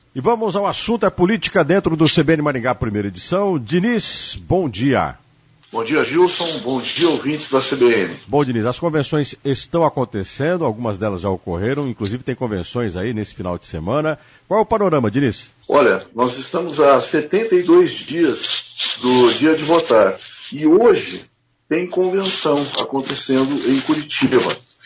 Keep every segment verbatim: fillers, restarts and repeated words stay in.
E vamos ao assunto, é política dentro do C B N Maringá, primeira edição. Diniz, bom dia. Bom dia, Gilson. Bom dia, ouvintes da C B N. Bom, Diniz, as convenções estão acontecendo, algumas delas já ocorreram, inclusive tem convenções aí nesse final de semana. Qual é o panorama, Diniz? Olha, nós estamos a setenta e dois dias do dia de votar e hoje tem convenção acontecendo em Curitiba.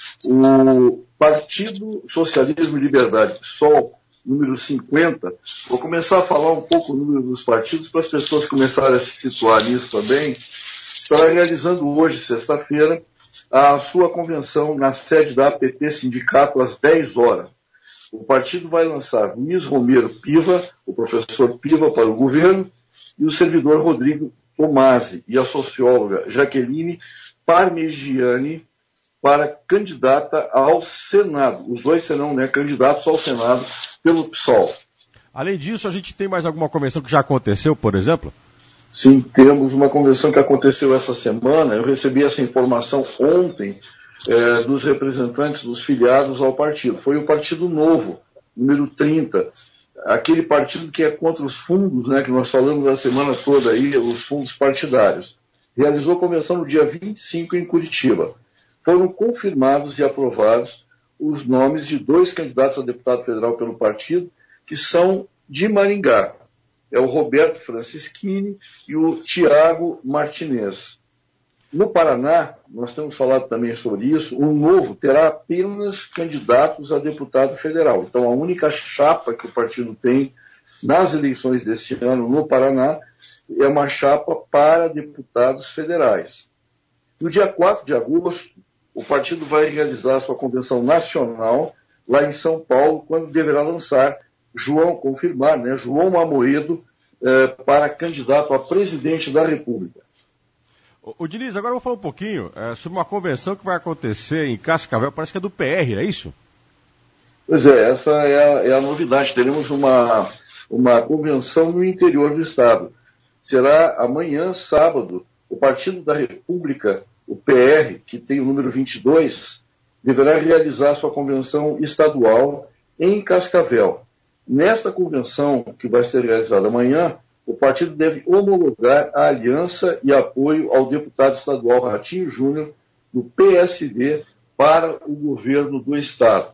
O Partido Socialismo e Liberdade, P SOL, número cinquenta, vou começar a falar um pouco o número dos partidos para as pessoas começarem a se situar nisso também. Estará realizando hoje, sexta-feira, a sua convenção na sede da A P T Sindicato às dez horas. O partido vai lançar Luiz Romero Piva, o professor Piva, para o governo, e o servidor Rodrigo Tomasi e a socióloga Jaqueline Parmegiani para candidata ao Senado. Os dois serão, né, candidatos ao Senado pelo P SOL. Além disso, a gente tem mais alguma convenção que já aconteceu, por exemplo? Sim, temos uma convenção que aconteceu essa semana. Eu recebi essa informação ontem é, dos representantes dos filiados ao partido. Foi o Partido Novo, número trinta. Aquele partido que é contra os fundos, né, que nós falamos a semana toda aí, os fundos partidários. Realizou convenção no dia vinte e cinco em Curitiba. Foram confirmados e aprovados os nomes de dois candidatos a deputado federal pelo partido, que são de Maringá. É o Roberto Francischini e o Tiago Martinez. No Paraná, nós temos falado também sobre isso, o Novo terá apenas candidatos a deputado federal. Então, a única chapa que o partido tem nas eleições deste ano no Paraná é uma chapa para deputados federais. No dia quatro de agosto, o partido vai realizar sua convenção nacional lá em São Paulo, quando deverá lançar João, confirmar, né, João Amoedo eh, para candidato a presidente da República. O, o Diniz, agora eu vou falar um pouquinho é, sobre uma convenção que vai acontecer em Cascavel, parece que é do P R, é isso? Pois é, essa é a, é a novidade. Teremos uma, uma convenção no interior do estado. Será amanhã, sábado. O Partido da República, o P R, que tem o número vinte e dois, deverá realizar sua convenção estadual em Cascavel. Nesta convenção, que vai ser realizada amanhã, o partido deve homologar a aliança e apoio ao deputado estadual Ratinho Júnior, do P S D, para o governo do estado.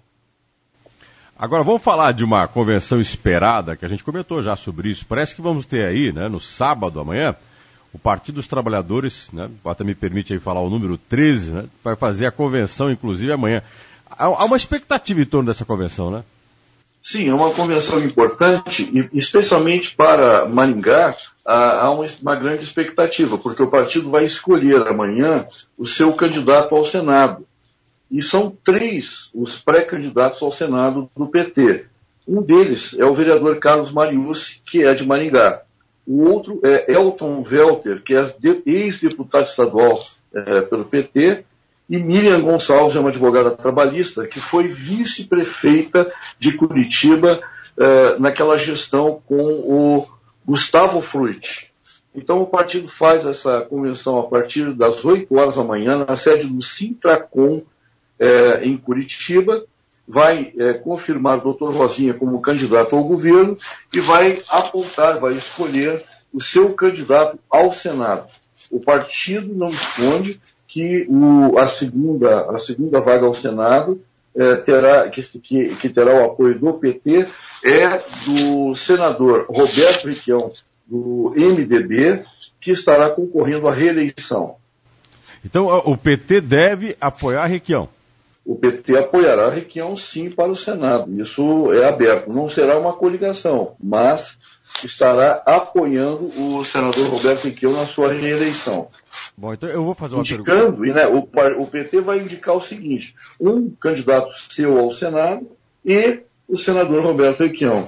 Agora vamos falar de uma convenção esperada, que a gente comentou já sobre isso. Parece que vamos ter aí, né, no sábado, amanhã, o Partido dos Trabalhadores, né, até me permite aí falar o número treze, né, vai fazer a convenção, inclusive, amanhã. Há uma expectativa em torno dessa convenção, né? Sim, é uma convenção importante, e especialmente para Maringá, há uma, uma grande expectativa, porque o partido vai escolher amanhã o seu candidato ao Senado. E são três os pré-candidatos ao Senado do P T. Um deles é o vereador Carlos Mariucci, que é de Maringá. O outro é Elton Welter, que é ex-deputado estadual é, pelo P T, e Miriam Gonçalves é uma advogada trabalhista que foi vice-prefeita de Curitiba eh, naquela gestão com o Gustavo Fruit. Então o partido faz essa convenção a partir das oito horas da manhã na sede do Sintracom eh, em Curitiba, vai eh, confirmar o doutor Rosinha como candidato ao governo e vai apontar, vai escolher o seu candidato ao Senado. O partido não esconde que o, a, segunda, a segunda vaga ao Senado eh, terá, que, que, que terá o apoio do P T é do senador Roberto Requião, do M D B, que estará concorrendo à reeleição. Então o P T deve apoiar Requião? O P T apoiará Requião, sim, para o Senado. Isso é aberto. Não será uma coligação, mas estará apoiando o senador Roberto Requião na sua reeleição. Bom, então eu vou fazer uma Indicando, pergunta. E, né, o, o P T vai indicar o seguinte: um candidato seu ao Senado e o senador Roberto Requião.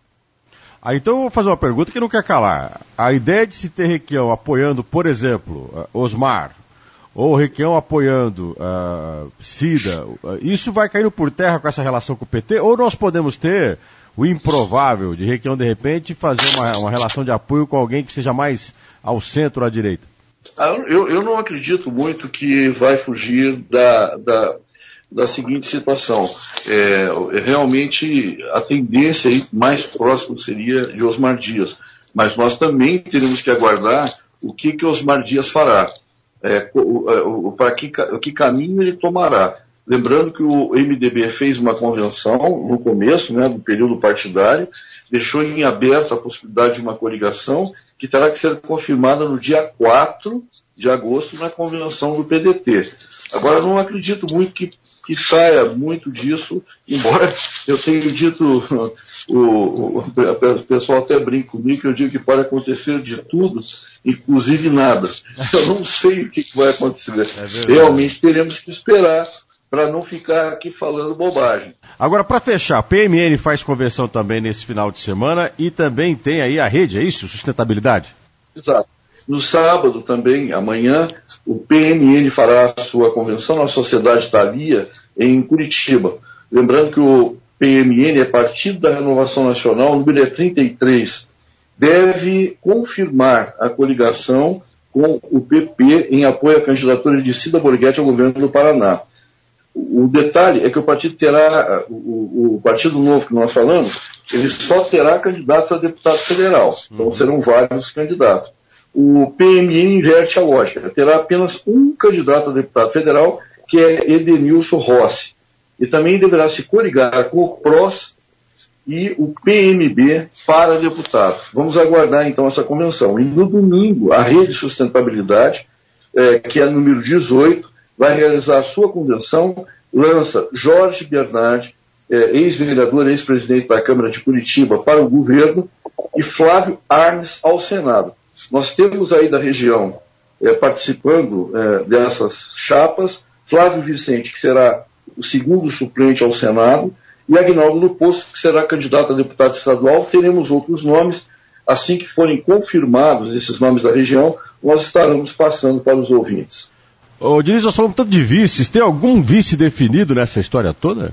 Ah, então eu vou fazer uma pergunta que não quer calar. A ideia de se ter Requião apoiando, por exemplo, Osmar, ou Requião apoiando uh, Cida, uh, isso vai caindo por terra com essa relação com o P T? Ou nós podemos ter o improvável de Requião, de repente, fazer uma, uma relação de apoio com alguém que seja mais ao centro ou à direita? Ah, eu, eu não acredito muito que vai fugir da, da, da seguinte situação. É, realmente a tendência aí mais próxima seria de Osmar Dias, mas nós também teremos que aguardar o que, que Osmar Dias fará, é, o, o, para que, que caminho ele tomará. Lembrando que o M D B fez uma convenção no começo, né, do período partidário, deixou em aberto a possibilidade de uma coligação que terá que ser confirmada no dia quatro de agosto na convenção do P D T. Agora, não acredito muito que, que saia muito disso, embora eu tenha dito, o, o, o pessoal até brinca comigo, que eu digo que pode acontecer de tudo, inclusive nada. Eu não sei o que, que vai acontecer. É Realmente teremos que esperar para não ficar aqui falando bobagem. Agora, para fechar, a P M N faz convenção também nesse final de semana e também tem aí a rede, é isso? Sustentabilidade? Exato. No sábado também, amanhã, o P M N fará a sua convenção na Sociedade Thalia, em Curitiba. Lembrando que o P M N é Partido da Renovação Nacional, o número é trinta e três. Deve confirmar a coligação com o P P em apoio à candidatura de Cida Borghetti ao governo do Paraná. O detalhe é que o partido terá, o, o Partido Novo que nós falamos, ele só terá candidatos a deputado federal. Então uhum. serão vários candidatos. O P M N inverte a lógica. Terá apenas um candidato a deputado federal, que é Edenilson Rossi. E também deverá se coligar com o P R O S e o P M B para deputado. Vamos aguardar então essa convenção. E no domingo, a Rede Sustentabilidade, é, que é número dezoito, vai realizar a sua convenção, lança Jorge Bernardi, é, ex-vereador, ex-presidente da Câmara de Curitiba, para o governo, e Flávio Arnes ao Senado. Nós temos aí da região, é, participando é, dessas chapas, Flávio Vicente, que será o segundo suplente ao Senado, e Aguinaldo do Poço, que será candidato a deputado estadual. Teremos outros nomes. Assim que forem confirmados esses nomes da região, nós estaremos passando para os ouvintes. Ô, Diniz, nós falamos tanto de vices. Tem algum vice definido nessa história toda?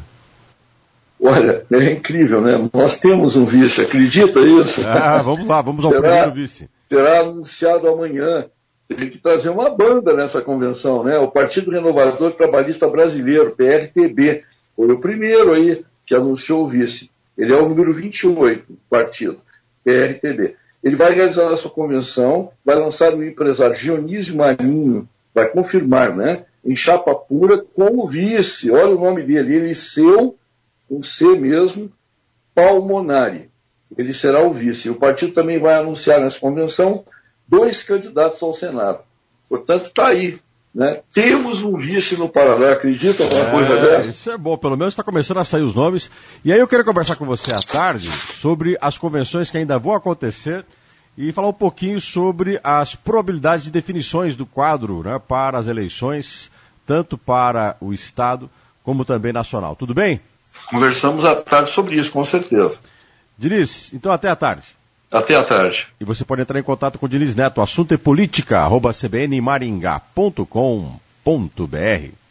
Olha, é incrível, né? Nós temos um vice, acredita isso? Ah, vamos lá, vamos ao será, primeiro vice. Será anunciado amanhã. Tem que trazer uma banda nessa convenção, né? O Partido Renovador Trabalhista Brasileiro, P R T B, foi o primeiro aí que anunciou o vice. Ele é o número vinte e oito do partido, P R T B. Ele vai realizar a sua convenção, vai lançar o empresário Dionísio Marinho, vai confirmar, né? Em chapa pura com o vice, olha o nome dele, Eliseu, com C mesmo, Palmonari. Ele será o vice. O partido também vai anunciar nessa convenção dois candidatos ao Senado. Portanto, está aí, né? Temos um vice no Paraná, acredita alguma é, coisa dessa? Isso é bom, pelo menos está começando a sair os nomes. E aí eu quero conversar com você à tarde sobre as convenções que ainda vão acontecer e falar um pouquinho sobre as probabilidades de definições do quadro, né, para as eleições, tanto para o Estado como também nacional. Tudo bem? Conversamos à tarde sobre isso, com certeza. Diniz, então até à tarde. Até à tarde. E você pode entrar em contato com o Diniz Neto, assunto é política, arroba c b n maringá ponto com ponto b r.